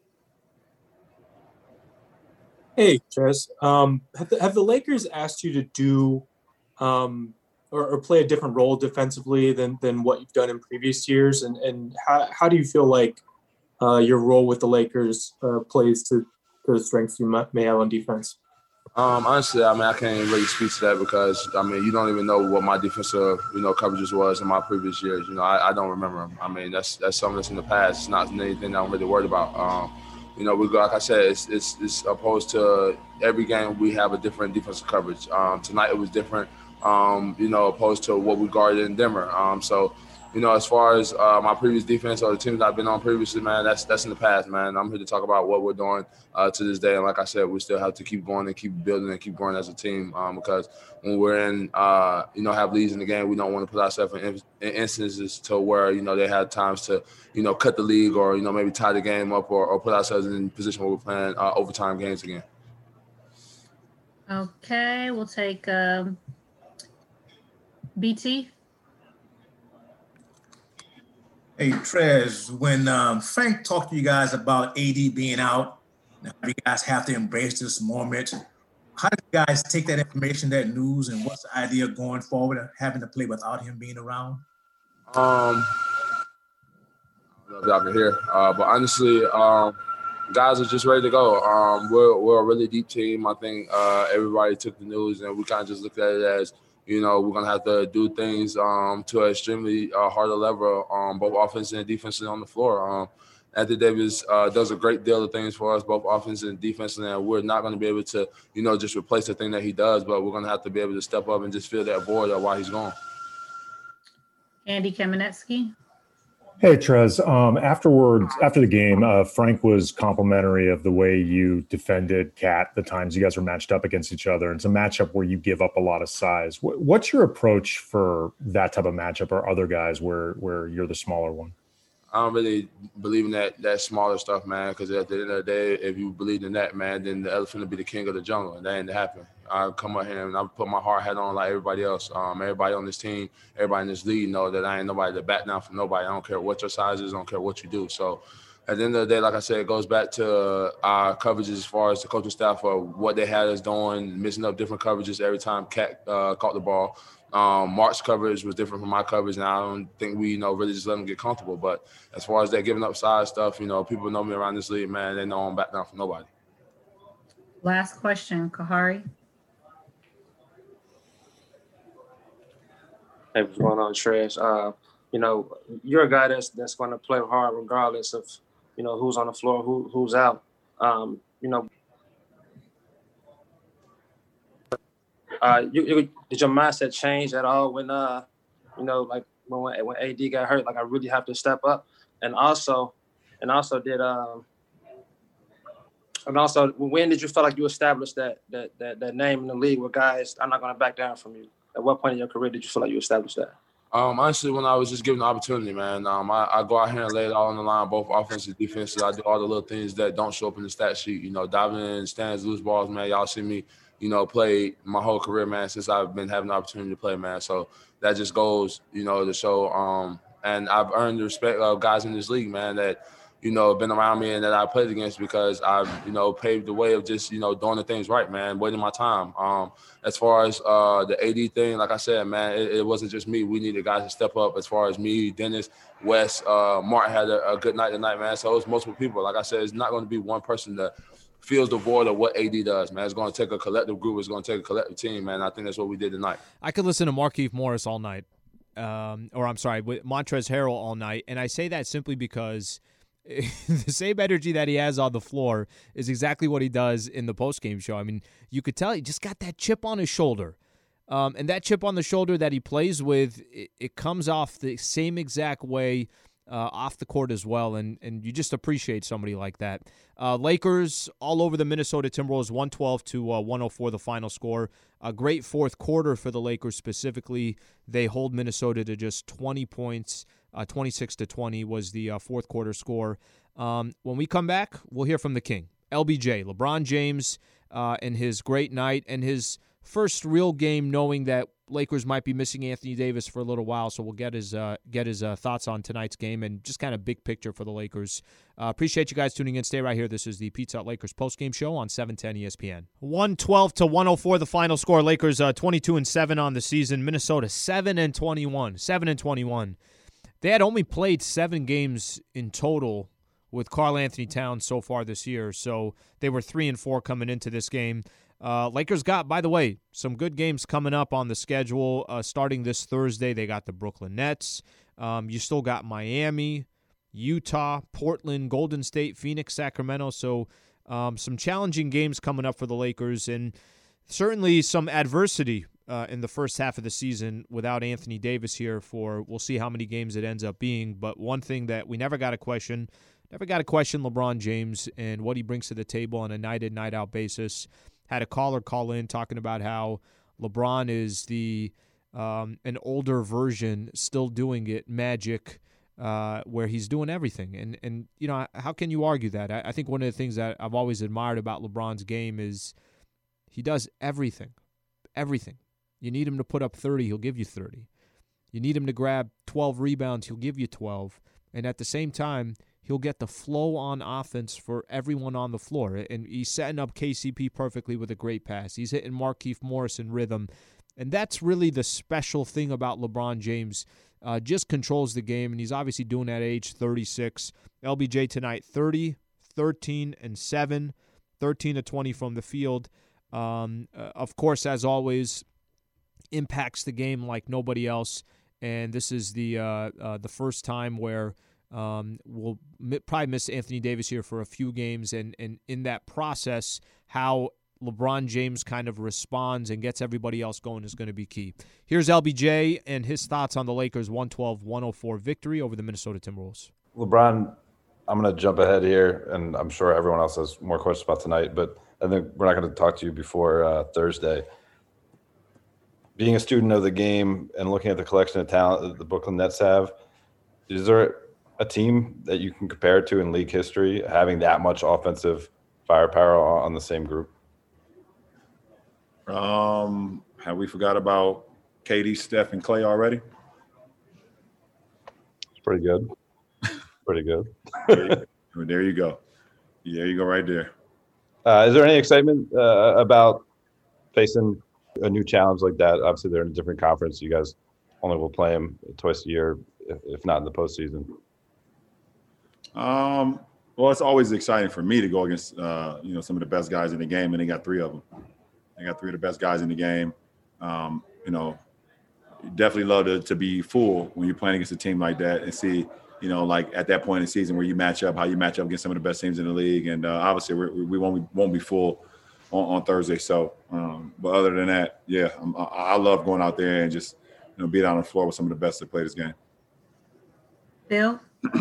Hey, Trez. Um, have, the, have the Lakers asked you to do um, or, or play a different role defensively than than what you've done in previous years? And, and how, how do you feel like uh, your role with the Lakers uh, plays to, to the strengths you may have on defense? Um, honestly, I mean, I can't really speak to that because, I mean, you don't even know what my defensive, you know, coverages was in my previous years. You know, I, I don't remember them. I mean, that's that's something that's in the past. It's not anything that I'm really worried about. Um, you know, we go, like I said, it's, it's, it's opposed to every game we have a different defensive coverage. Um, tonight it was different, um, you know, opposed to what we guarded in Denver. Um, so, you know, as far as uh, my previous defense or the teams I've been on previously, man, that's that's in the past, man. I'm here to talk about what we're doing uh, to this day. And like I said, we still have to keep going and keep building and keep growing as a team um, because when we're in, uh, you know, have leads in the game, we don't want to put ourselves in, in instances to where, you know, they had times to, you know, cut the league or, you know, maybe tie the game up or, or put ourselves in a position where we're playing uh, overtime games again. Okay, we'll take um, B T. Hey, Hey, Trez, when um, Frank talked to you guys about A D being out, now you guys have to embrace this moment. How did you guys take that information, that news, and what's the idea going forward of having to play without him being around? Um, I don't know if y'all can hear, uh, but honestly, um, guys are just ready to go. Um, we're we're a really deep team. I think uh, everybody took the news and we kind of just looked at it as, you know, we're gonna have to do things um, to an extremely uh, harder level, um, both offense and defensively on the floor. Um, Anthony Davis uh, does a great deal of things for us, both offense and defensively, and we're not going to be able to, you know, just replace the thing that he does, but we're going to have to be able to step up and just fill that void while he's gone. Andy Kamenetsky. Hey, Trez. Um, afterwards, after the game, uh, Frank was complimentary of the way you defended Cat, the times you guys were matched up against each other. It's a matchup where you give up a lot of size. W- what's your approach for that type of matchup or other guys where where you're the smaller one? I don't really believe in that that smaller stuff, man, because at the end of the day, if you believe in that, man, then the elephant will be the king of the jungle, and that ain't happen. I come up here and I put my hard hat on like everybody else. Um, everybody on this team, everybody in this league know that I ain't nobody to back down for nobody. I don't care what your size is. I don't care what you do. So at the end of the day, like I said, it goes back to our coverages as far as the coaching staff of what they had us doing, mixing up different coverages every time Cat uh, caught the ball. Um, Mark's coverage was different from my coverage, and I don't think we, you know, really just let them get comfortable. But as far as that giving up size stuff, you know, people know me around this league, man. They know I'm back down for nobody. Last question, Kahari. Hey, what's going on, Trez? Uh, you know, you're a guy that's that's going to play hard regardless of, you know, who's on the floor, who who's out. Um, you know, uh, you, you, did your mindset change at all when, uh, you know, like when when A D got hurt? Like, I really have to step up, and also, and also did um, and also when did you feel like you established that that that, that name in the league with guys? I'm not going to back down from you. At what point in your career did you feel like you established that? Um, honestly, when I was just given the opportunity, man, um, I, I go out here and lay it all on the line, both offense and defense. I do all the little things that don't show up in the stat sheet. You know, diving in stands, loose balls, man. Y'all see me, you know, play my whole career, man, since I've been having the opportunity to play, man. So that just goes, you know, to show. Um, and I've earned the respect of guys in this league, man, that, you know, been around me and that I played against because I've, you know, paved the way of just, you know, doing the things right, man, waiting my time. Um, as far as uh, the A D thing, like I said, man, it, it wasn't just me. We needed guys to step up as far as me, Dennis, Wes, uh, Mark had a, a good night tonight, man. So it was multiple people. Like I said, it's not going to be one person that feels the void of what A D does, man. It's going to take a collective group. It's going to take a collective team, man. I think that's what we did tonight. I could listen to Markieff Morris all night, um, or I'm sorry, with Montrezl Harrell all night, and I say that simply because – the same energy that he has on the floor is exactly what he does in the postgame show. I mean, you could tell he just got that chip on his shoulder. Um, and that chip on the shoulder that he plays with, it, it comes off the same exact way uh, off the court as well. And, and you just appreciate somebody like that. Uh, Lakers all over the Minnesota Timberwolves, one twelve to one oh four the final score. A great fourth quarter for the Lakers specifically. They hold Minnesota to just twenty points. Uh, twenty-six to twenty was the uh, fourth quarter score. Um, when we come back, we'll hear from the king, L B J, LeBron James, uh, and his great night and his first real game knowing that Lakers might be missing Anthony Davis for a little while. So we'll get his uh, get his uh, thoughts on tonight's game and just kind of big picture for the Lakers. Uh, appreciate you guys tuning in. Stay right here. This is the Pizza Hut Lakers postgame show on seven ten E S P N. one twelve to one oh four the final score. Lakers uh, twenty-two and seven on the season. Minnesota seven and twenty-one. seven and twenty-one. They had only played seven games in total with Karl Anthony Towns so far this year, so they were three and four coming into this game. Uh, Lakers got, by the way, some good games coming up on the schedule. Uh, starting this Thursday, they got the Brooklyn Nets. Um, you still got Miami, Utah, Portland, Golden State, Phoenix, Sacramento. So um, some challenging games coming up for the Lakers, and certainly some adversity Uh, in the first half of the season without Anthony Davis here for, we'll see how many games it ends up being. But one thing that we never got to question, never got to question LeBron James and what he brings to the table on a night-in, night-out basis. Had a caller call in talking about how LeBron is the um, an older version, still doing it, Magic, uh, where he's doing everything. And, and you know, how can you argue that? I, I think one of the things that I've always admired about LeBron's game is he does everything, everything. You need him to put up thirty, he'll give you thirty. You need him to grab twelve rebounds, he'll give you twelve. And at the same time, he'll get the flow on offense for everyone on the floor. And he's setting up K C P perfectly with a great pass. He's hitting Markieff Morris in rhythm. And that's really the special thing about LeBron James. Uh, just controls the game, and he's obviously doing that at age thirty-six. L B J tonight, thirty, thirteen, and seven, thirteen to twenty from the field. Um, uh, of course, as always, impacts the game like nobody else. And this is the uh, uh, the first time where um, we'll m- probably miss Anthony Davis here for a few games. And, and in that process, how LeBron James kind of responds and gets everybody else going is going to be key. Here's L B J and his thoughts on the Lakers' one twelve one oh four victory over the Minnesota Timberwolves. LeBron, I'm going to jump ahead here, and I'm sure everyone else has more questions about tonight, but I think we're not going to talk to you before uh, Thursday. Being a student of the game and looking at the collection of talent that the Brooklyn Nets have, is there a team that you can compare it to in league history having that much offensive firepower on the same group? Um, have we forgot about K D, Steph, and Clay already? It's pretty good. Pretty good. there, you, there you go. There you go right there. Uh, is there any excitement uh, about facing a new challenge like that? Obviously, they're in a different conference. You guys only will play them twice a year, if, if not in the postseason. Um, well, it's always exciting for me to go against, uh, you know, some of the best guys in the game, and they got three of them. They got three of the best guys in the game. Um, you know, you definitely love to, to be full when you're playing against a team like that and see, you know, like at that point in the season where you match up, how you match up against some of the best teams in the league. And uh, obviously we're, we won't be, won't be full on, on Thursday. So, um, but other than that, yeah, I'm, I, I love going out there and just, you know, be out on the floor with some of the best that play this game. Bill?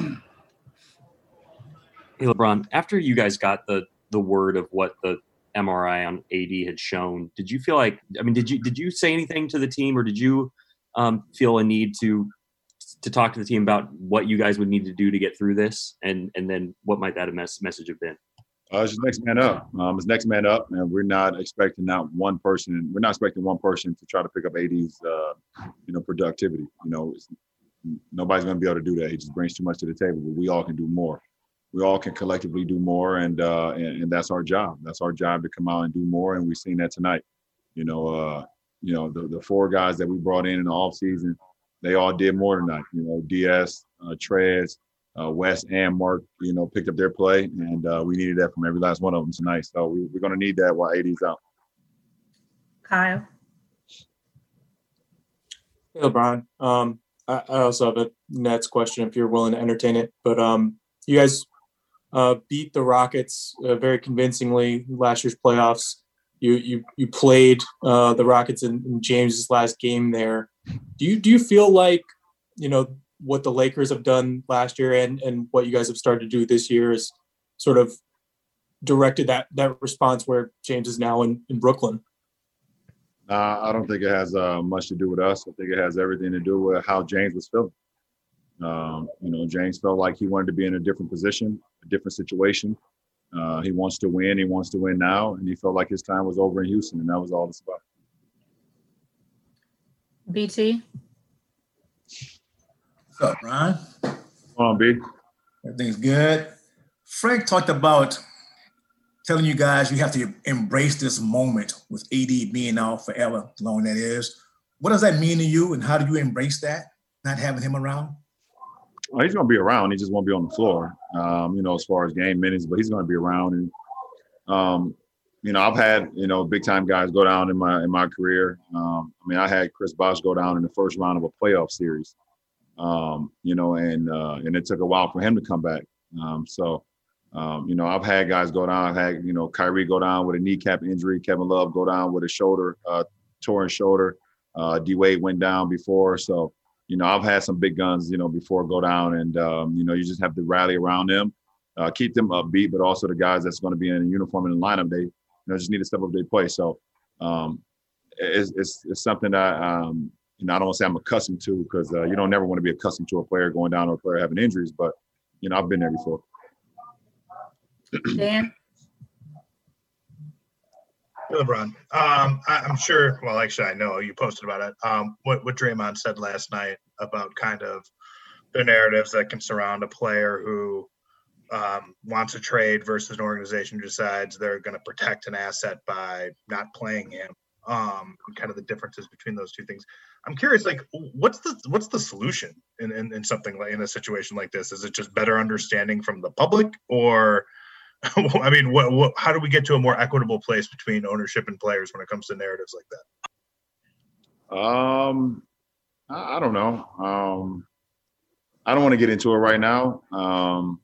Hey, LeBron, after you guys got the the word of what the M R I on A D had shown, did you feel like, I mean, did you did you say anything to the team, or did you um, feel a need to to talk to the team about what you guys would need to do to get through this, and and then what might that mes- message have been? Uh, it's just next man up. Um, it's next man up, and we're not expecting not one person. We're not expecting one person to try to pick up A D's, uh, you know, productivity. You know, it's, nobody's going to be able to do that. He just brings too much to the table, but we all can do more. We all can collectively do more, and, uh, and and that's our job. That's our job to come out and do more, and we've seen that tonight. You know, uh, you know the, the four guys that we brought in in the offseason, they all did more tonight. You know, D S, uh, Trez, uh, Wes, and Mark, you know, picked up their play, and uh, we needed that from every last one of them tonight. So we, we're going to need that while A D's out. Kyle? Hey, LeBron. Um, I, I also have a Nets question if you're willing to entertain it, but um, you guys Uh, beat the Rockets uh, very convincingly last year's playoffs. You you you played uh, the Rockets in, in James's last game there. Do you do you feel like, you know, what the Lakers have done last year and, and what you guys have started to do this year is sort of directed that that response where James is now in, in Brooklyn? Uh, I don't think it has uh, much to do with us. I think it has everything to do with how James was feeling. Um, you know, James felt like he wanted to be in a different position, a different situation. Uh, he wants to win. He wants to win now. And he felt like his time was over in Houston, and that was all it's about. B T? What's up, Ron? Come on, B. Everything's good. Frank talked about telling you guys you have to embrace this moment with A D being out forever, how long that is. What does that mean to you, and how do you embrace that, not having him around? Well, he's going to be around. He just won't be on the floor, um, you know, as far as game minutes, but he's going to be around. And, um, you know, I've had, you know, big-time guys go down in my in my career. Um, I mean, I had Chris Bosh go down in the first round of a playoff series, um, you know, and uh, and it took a while for him to come back. Um, so, um, you know, I've had guys go down. I've had, you know, Kyrie go down with a kneecap injury. Kevin Love go down with a shoulder, uh, torn shoulder. Uh, D-Wade went down before. So, you know, I've had some big guns, you know, before go down, and, um, you know, you just have to rally around them, uh, keep them upbeat, but also the guys that's going to be in a uniform in the lineup, they, you know, just need to step up their play. So um, it's, it's, it's something that, um, you know, I don't want to say I'm accustomed to, because uh, you don't never want to be accustomed to a player going down or a player having injuries, but, you know, I've been there before. Dan? LeBron, um, I, I'm sure, well, actually, I know you posted about it. Um, what, what Draymond said last night about kind of the narratives that can surround a player who um, wants a trade versus an organization who decides they're going to protect an asset by not playing him. Um, and kind of the differences between those two things. I'm curious, like, what's the what's the solution in, in, in something like in a situation like this? Is it just better understanding from the public, or I mean, what, what how do we get to a more equitable place between ownership and players when it comes to narratives like that? Um, I, I don't know. Um, I don't want to get into it right now. Um,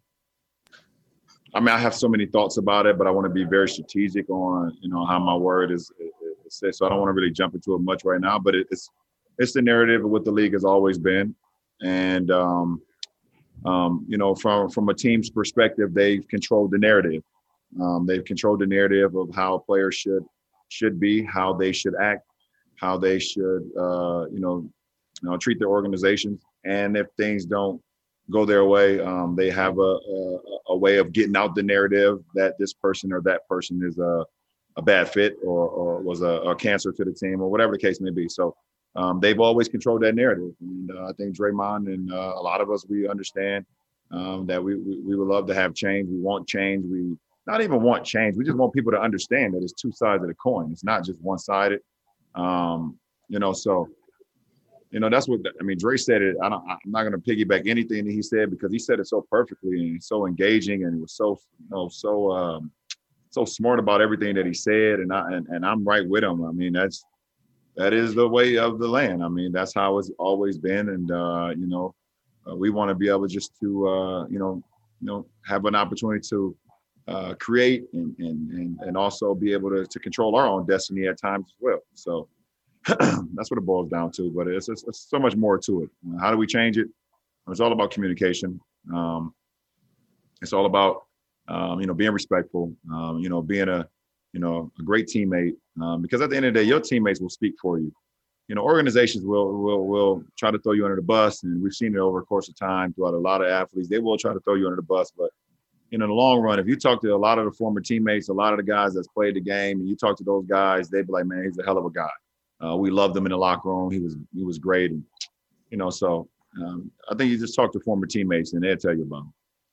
I mean, I have so many thoughts about it, but I want to be very strategic on, you know, how my word is, is said. So I don't want to really jump into it much right now, but it, it's it's the narrative of what the league has always been. And, um, um, you know, from, from a team's perspective, they've controlled the narrative. Um, they've controlled the narrative of how players should should be, how they should act, how they should, uh, you know, you know, treat their organizations. And if things don't go their way, um, they have a, a, a way of getting out the narrative that this person or that person is a, a bad fit or, or was a, a cancer to the team or whatever the case may be. So um, they've always controlled that narrative. And uh, I think Draymond and uh, a lot of us, we understand um, that we, we we would love to have change. We want change. We not even want change. We just want people to understand that it's two sides of the coin. It's not just one-sided. Um, you know, so You know, that's what, I mean, Dre said it. I don't, I'm not going to piggyback anything that he said because he said it so perfectly and so engaging and it was so, you know, so, um, so smart about everything that he said. And I, and, and I'm right with him. I mean, that's, that is the way of the land. I mean, that's how it's always been. And, uh, you know, uh, we want to be able just to, uh, you know, you know, have an opportunity to uh, create and, and, and, and also be able to, to control our own destiny at times as well. So, that's what it boils down to, but it's, it's, it's so much more to it. How do we change it? It's all about communication. Um, it's all about, um, you know, being respectful, um, you know, being a, you know, a great teammate, um, because at the end of the day, your teammates will speak for you. You know, organizations will, will, will try to throw you under the bus. And we've seen it over the course of time throughout a lot of athletes. They will try to throw you under the bus, but you know, in the long run, if you talk to a lot of the former teammates, a lot of the guys that's played the game, and you talk to those guys, they'd be like, man, he's a hell of a guy. Uh, we loved him in the locker room. He was he was great, and you know. So um, I think you just talk to former teammates, and they'll tell you about him.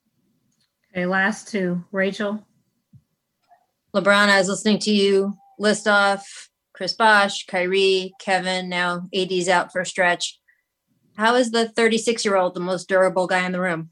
Okay, last two. Rachel. LeBron, I was listening to you list off Chris Bosh, Kyrie, Kevin. Now A D's out for a stretch. How is the thirty-six-year-old the most durable guy in the room?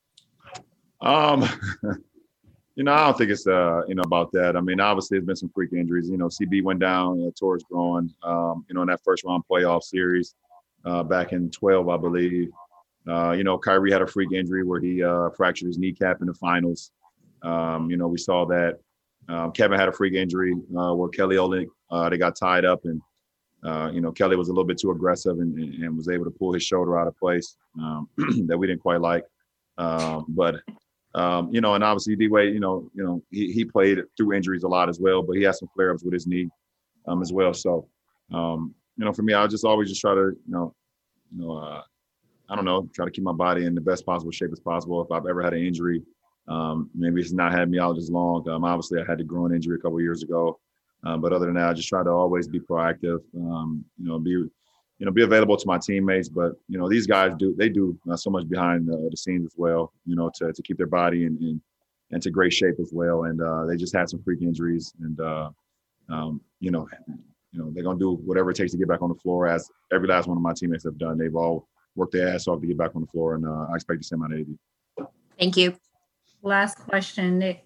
Um. You know, I don't think it's, uh, you know, about that. I mean, obviously, there's been some freak injuries. You know, C B went down, uh, tore his groin, um, you know, in that first round playoff series uh, back in twelve, I believe. Uh, you know, Kyrie had a freak injury where he uh, fractured his kneecap in the finals. Um, you know, we saw that. Um, Kevin had a freak injury uh, where Kelly Olynyk, uh, they got tied up. And, uh, you know, Kelly was a little bit too aggressive and, and was able to pull his shoulder out of place um, that we didn't quite like. Um, but Um, you know, and obviously D-Wade, you know, you know, he, he played through injuries a lot as well, but he had some flare-ups with his knee um, as well. So, um, you know, for me, I just always just try to, you know, you know, uh, I don't know, try to keep my body in the best possible shape as possible. If I've ever had an injury, um, maybe it's not had me out as long. Um, obviously, I had a groin injury a couple of years ago, um, but other than that, I just try to always be proactive. Um, you know, be you know, be available to my teammates. But, you know, these guys do, they do uh, so much behind uh, the scenes as well, you know, to, to keep their body in, in, into great shape as well. And uh, they just had some freak injuries and, uh, um, you know, you know, they're going to do whatever it takes to get back on the floor, as every last one of my teammates have done. They've all worked their ass off to get back on the floor, and uh, I expect the same out of A D. Thank you. Last question, Nick.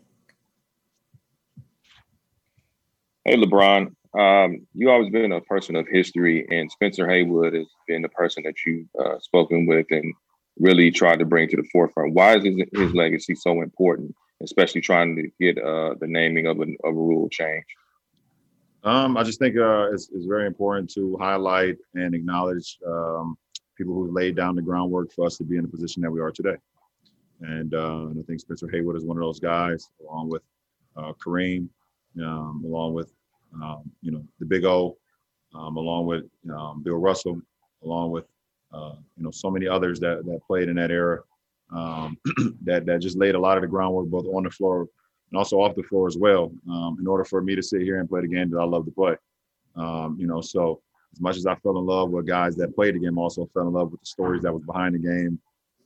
Hey, LeBron. Um, you always been a person of history, and Spencer Haywood has been the person that you've uh, spoken with and really tried to bring to the forefront. Why is his, his legacy so important, especially trying to get uh, the naming of a, of a rule change? Um, I just think uh, it's, it's very important to highlight and acknowledge um, people who laid down the groundwork for us to be in the position that we are today. And, uh, and I think Spencer Haywood is one of those guys, along with uh, Kareem, um, along with Um, you know, the Big O, um, along with um, Bill Russell, along with, uh, you know, so many others that that played in that era um, that, that just laid a lot of the groundwork both on the floor and also off the floor as well, um, in order for me to sit here and play the game that I love to play. Um, you know, so as much as I fell in love with guys that played the game, I also fell in love with the stories that was behind the game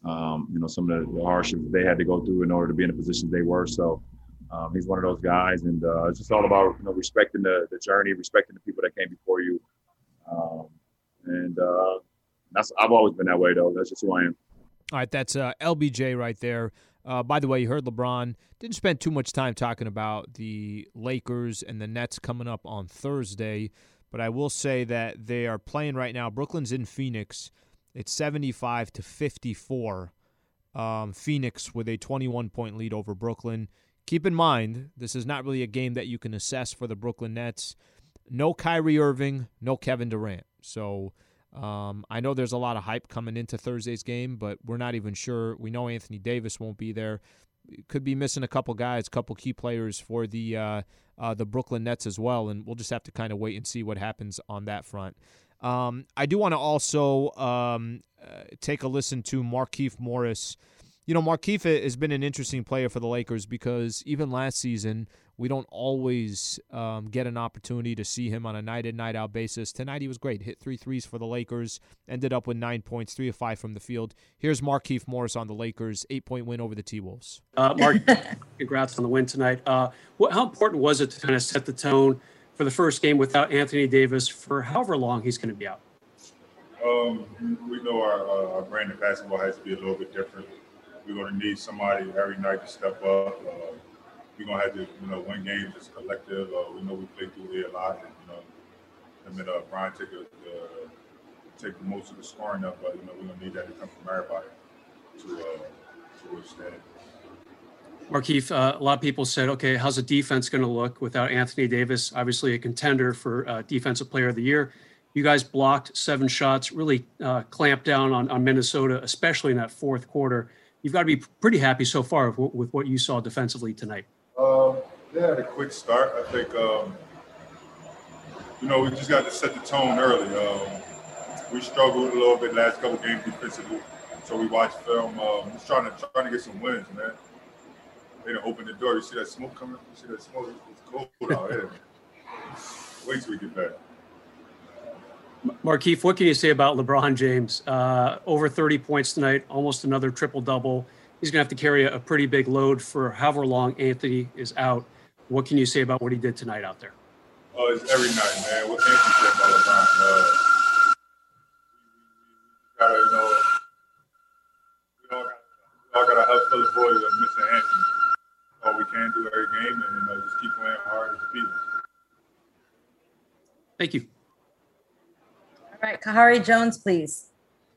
um, you know, some of the, the hardships they had to go through in order to be in the positions they were. So um, he's one of those guys, and uh, it's just all about, you know, respecting the, the journey, respecting the people that came before you. Um, and uh, that's I've always been that way, though. That's just who I am. All right, that's uh, L B J right there. Uh, by the way, you heard LeBron didn't spend too much time talking about the Lakers and the Nets coming up on Thursday, but I will say that they are playing right now. Brooklyn's in Phoenix. It's seventy-five to fifty-four. Um, Phoenix with a twenty-one point lead over Brooklyn. Keep in mind, this is not really a game that you can assess for the Brooklyn Nets. No Kyrie Irving, no Kevin Durant. So um, I know there's a lot of hype coming into Thursday's game, but we're not even sure. We know Anthony Davis won't be there. Could be missing a couple guys, a couple key players for the uh, uh, the Brooklyn Nets as well, and we'll just have to kind of wait and see what happens on that front. Um, I do want to also um, uh, take a listen to Markieff Morris. You know, Markieff has been an interesting player for the Lakers because even last season, we don't always um, get an opportunity to see him on a night-in, night-out basis. Tonight he was great. Hit three threes for the Lakers, ended up with nine points, three of five from the field. Here's Markieff Morris on the Lakers' eight-point win over the T-Wolves. Uh, Mark, congrats on the win tonight. Uh, what, how important was it to kind of set the tone for the first game without Anthony Davis for however long he's going to be out? Um, we know our, uh, our brand of basketball has to be a little bit different. We're going to need somebody every night to step up. Uh, we're going to have to, you know, win games as a collective. Uh, we know we play through here a lot. And, you know, I mean, uh, Brian take, a, uh, take most of the scoring up, but, you know, we're going to need that to come from everybody to, uh, to withstand. Markieff, uh, a lot of people said, okay, how's the defense going to look without Anthony Davis? Obviously a contender for uh, Defensive Player of the Year. You guys blocked seven shots, really uh, clamped down on, on Minnesota, especially in that fourth quarter. You've got to be pretty happy so far with, with what you saw defensively tonight. Um, they had a quick start. I think, um, you know, we just got to set the tone early. Um, we struggled a little bit last couple games defensively, so we watched film. Um, just trying to trying to get some wins, man. They didn't open the door. You see that smoke coming? You see that smoke? It's cold out here. Wait till we get back. Markieff, what can you say about LeBron James? Uh, over thirty points tonight, almost another triple-double. He's going to have to carry a, a pretty big load for however long Anthony is out. What can you say about what he did tonight out there? Oh, uh, it's every night, man. What can you say about LeBron? Uh, we gotta, you know, we all got, got to help fill the void of missing Anthony. All we can do every game, and you know, just keep playing hard and compete. Thank you. All right, Kahari Jones, please.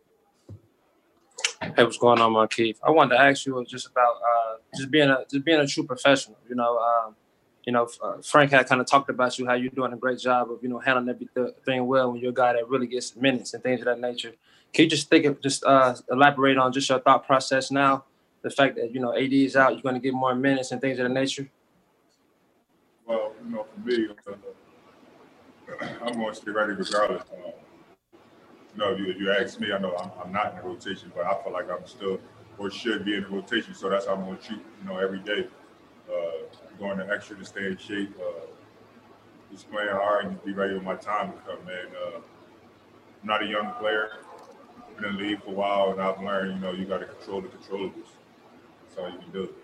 Hey, what's going on, Markieff? I wanted to ask you just about uh, just being a just being a true professional. You know, um, you know, uh, Frank had kind of talked about you, how you're doing a great job of, you know, handling everything well when you're a guy that really gets minutes and things of that nature. Can you just think of, just uh, elaborate on just your thought process now? The fact that, you know, A D is out, you're going to get more minutes and things of that nature? Well, you know, for me, uh, I'm going to stay ready regardless. Uh, you know, if you, if you ask me, I know I'm, I'm not in the rotation, but I feel like I'm still or should be in the rotation. So that's how I'm going to treat, you know, every day. Uh, going the extra to stay in shape, uh, just playing hard and just be ready when my time will come, man. Uh, I'm not a young player. I've been in the league for a while, and I've learned, you know, you got to control the controllables. That's all you can do.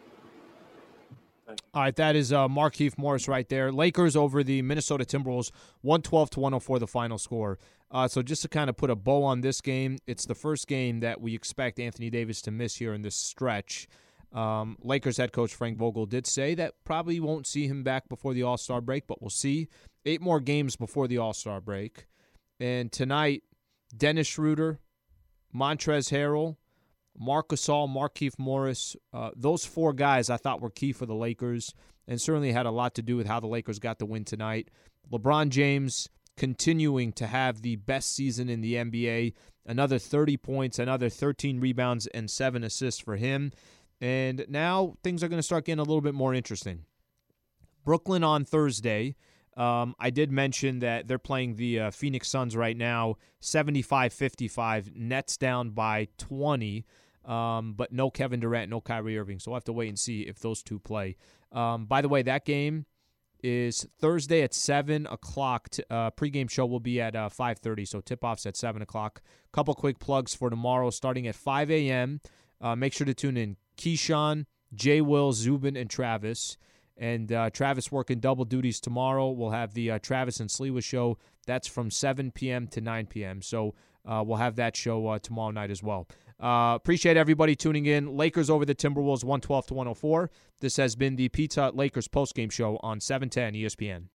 All right, that is uh, Markieff Morris right there. Lakers over the Minnesota Timberwolves, one twelve to one oh four the final score. Uh, so just to kind of put a bow on this game, it's the first game that we expect Anthony Davis to miss here in this stretch. Um, Lakers head coach Frank Vogel did say that probably won't see him back before the All-Star break, but we'll see. Eight more games before the All-Star break. And tonight, Dennis Schroeder, Montrezl Harrell, Marc Gasol, Markieff Morris, uh, those four guys I thought were key for the Lakers and certainly had a lot to do with how the Lakers got the win tonight. LeBron James continuing to have the best season in the N B A, another thirty points, another thirteen rebounds, and seven assists for him. And now things are going to start getting a little bit more interesting. Brooklyn on Thursday. Um, I did mention that they're playing the uh, Phoenix Suns right now, seventy-five fifty-five, Nets down by twenty, um, but no Kevin Durant, no Kyrie Irving. So we'll have to wait and see if those two play. Um, by the way, that game, is Thursday at seven o'clock. T- uh, pregame show will be at uh, five thirty, so tip-off's at seven o'clock. Couple quick plugs for tomorrow starting at five a.m. Uh, make sure to tune in Keyshawn, Jay Will, Zubin, and Travis. And uh, Travis working double duties tomorrow. We'll have the uh, Travis and Sliwa show. That's from seven p.m. to nine p.m. So uh, we'll have that show uh, tomorrow night as well. Uh, appreciate everybody tuning in. Lakers over the Timberwolves, one twelve to one oh four. This has been the Pizza Hut Lakers postgame show on seven ten E S P N.